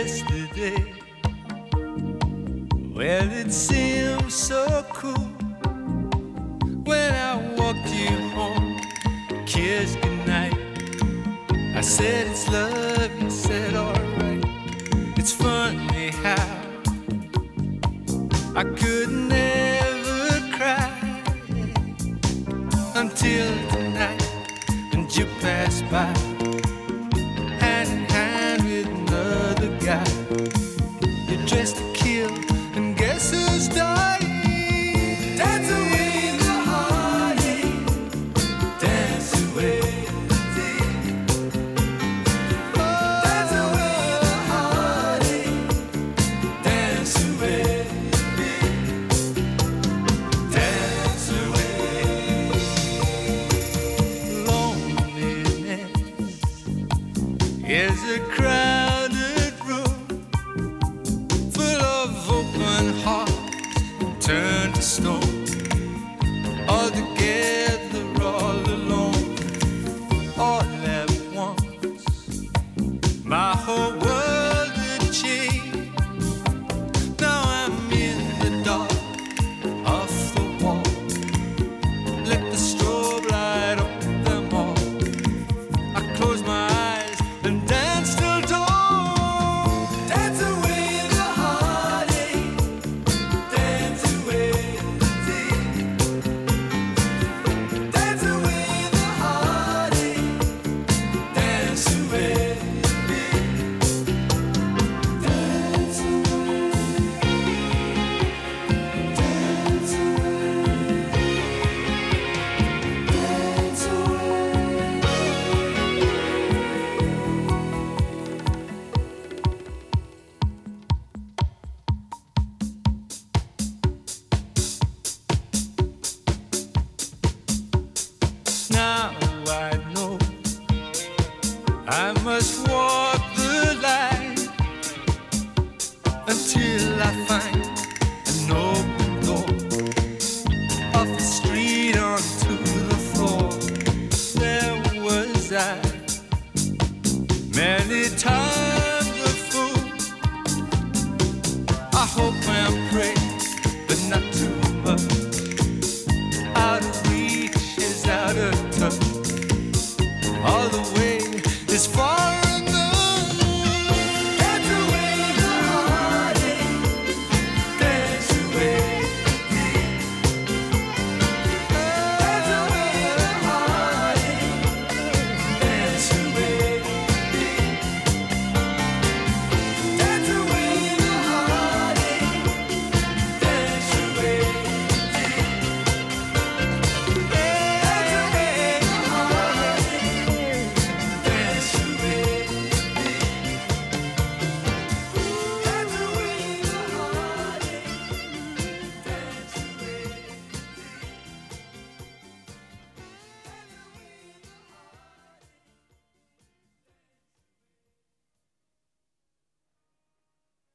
yesterday. Well, it seemed so cool when I walked you home, kissed goodnight. I said it's love, you said alright. It's funny how I could never cry until tonight, and you passed by, hand in hand with another guy. You're dressed to kill, and guess who's dying? Dance away the heartache, dance away the day. Oh, dance away the heartache, dance away the day. Dance away. Loneliness is a crowded room full of open hearts turned to stone, all together, all alone, all at once. My whole